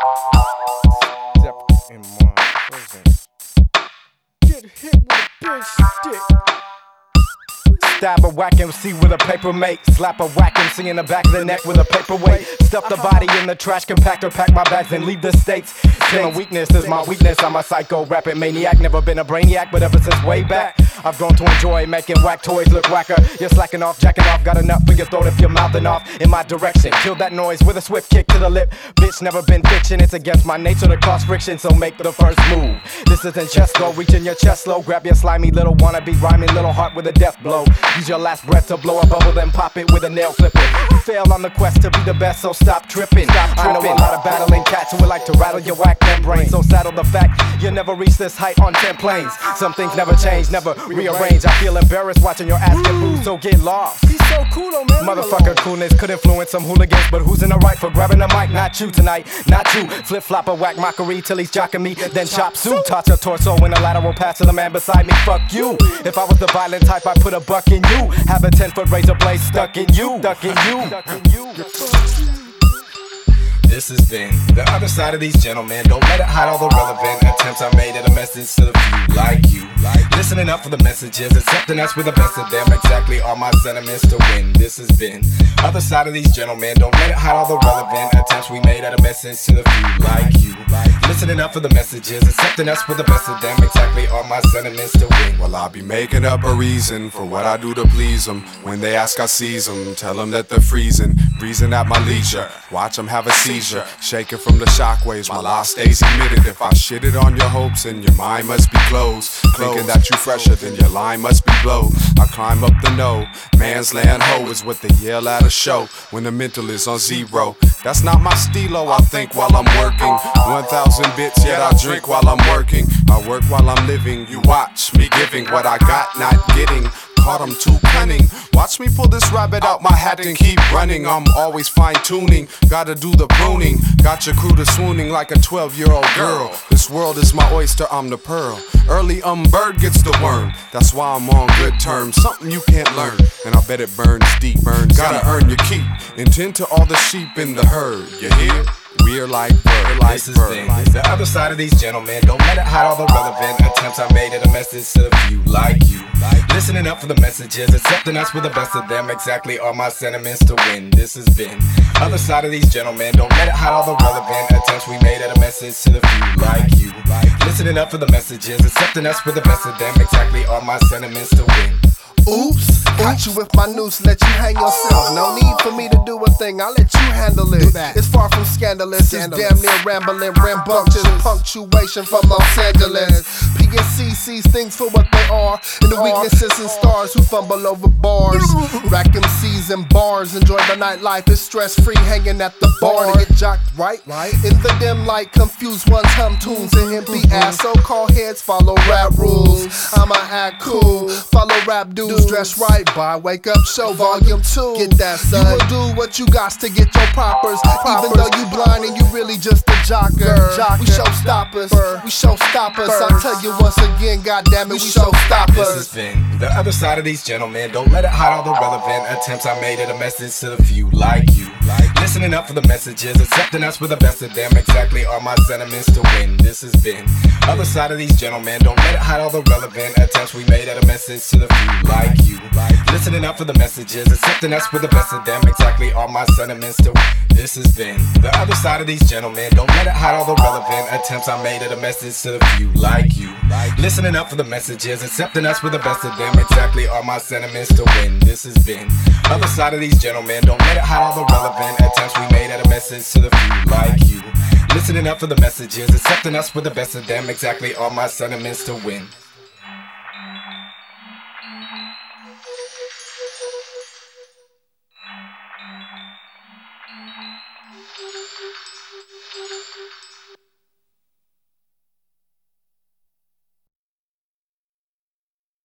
Step in my presence. Get hit with a big stick. Stab a whack MC with a paper mate. Slap a whack MC in the back of the neck with a paperweight. Stuff the body in the trash compactor, pack my bags and leave the states. Killing weakness is my weakness. I'm a psycho rapping maniac. Never been a brainiac, but ever since way back, I've grown to enjoy making whack toys look whacker. You're slacking off, jacking off, got enough for your throat if you're mouthing off in my direction. Kill that noise with a swift kick to the lip. Bitch, never been fiction. It's against my nature to cause friction, so make the first move. This isn't chess go, reaching your chest low. Grab your slimy little wannabe rhyming little heart with a death blow. Use your last breath to blow a bubble, then pop it with a nail clipper. You fail on the quest to be the best, so stop tripping. I know a lot of battling cats who would like to rattle your whack membrane. So saddle the fact you'll never reach this height on 10 planes. Some things never change, never rearrange. I feel embarrassed watching your ass get booed, so get lost. He's so cool, oh man. Motherfucker coolness could influence some hooligans, but who's in the right for grabbing the mic? Not you tonight, not you. Flip flop a whack mockery till he's jocking me, then chop suit. Touch your torso in a lateral pass to the man beside me. Fuck you. If I was the violent type, I'd put a buck in you. Have a 10-foot razor blade stuck in you. Stuck in you. This has been the other side of these gentlemen. Don't let it hide all the relevant attempts I made at a message to the few like you. Listening up for the messages, accepting us with the best of them. Exactly are my sentiments to win. This has been other side of these gentlemen. Don't let it hide all the relevant attempts we made at a message to the few like you. Listening up for the messages, accepting us with the best of them. Exactly are my sentiments to win. Well, I'll be making up a reason for what I do to please them. When they ask, I seize them. Tell them that they're freezing, breezing at my leisure. Watch them have a seizure, shaking from the shockwaves. My lie stays emitted. If I shitted on your hopes, then your mind must be closed. Thinking that you fresher, then your line must be blow. I climb up the no man's land hoe is what they yell at a show when the mental is on zero. That's not my stilo. I think while I'm working 1,000 bits, yet I drink while I'm working. I work while I'm living. You watch me giving what I got, not getting. Caught I'm too cunning. Watch me pull this rabbit out my hat and keep running. I'm always fine-tuning, gotta do the pruning. Got your crew to swooning like a 12-year-old girl. This world is my oyster, I'm the pearl. Early bird gets the worm. That's why I'm on good terms. Something you can't learn, and I bet it burns deep. Gotta earn your keep. Intend to all the sheep in the herd. You hear? We're like bird, like this bird. Is the other side of these gentlemen. Don't let it hide all the relevant attempts I made at a message to the few like you. Listening up for the messages, accepting us with the best of them. Exactly are my sentiments to win. This has been other side of these gentlemen. Don't let it hide all the relevant attempts we made at a message to the few like you. Listening up for the messages, accepting us with the best of them. Exactly are my sentiments to win. Oops, caught you with my noose, let you hang yourself. No need for me to do a thing, I'll let you handle it. It's far from scandalous, it's damn near rambling, rambunctious punctuation from Los Angeles. PNC sees things for what they are, and the weaknesses and stars who fumble over bars. Rack MCs and bars, enjoy the nightlife, it's stress-free hanging at the bar to get jocked right. In the dim light, confused ones hum tunes and empty ass so-called heads follow rap rules. I'ma act cool, follow rap dudes. Dress right by Wake Up Show Volume 2. Get that, son. You will do what you got to get your proppers. Even though you blind and you really just a jocker. We show stoppers. We show stoppers. I tell you once again, goddamn it, we show stoppers. This has been the other side of these gentlemen. Don't let it hide all the relevant attempts I made at a message to the few like you. Listening up for the messages, accepting us with the best of them. Exactly are my sentiments to win. This has been other side of these gentlemen. Don't let it hide all the relevant attempts we made at a message to the few like you. Listening up for the messages, accepting us with the best of them. Exactly are my sentiments to win. This has been the other side of these gentlemen. Don't let it hide all the relevant attempts I made at a message to the few like you. Listening up for the messages, accepting us with the best of them. Exactly are my sentiments to win. This has been other side of these gentlemen. Don't let it hide all the relevant attempts we made at a message to the few like you. Listening up for the messages, accepting us with the best of them. Exactly are my sentiments to win.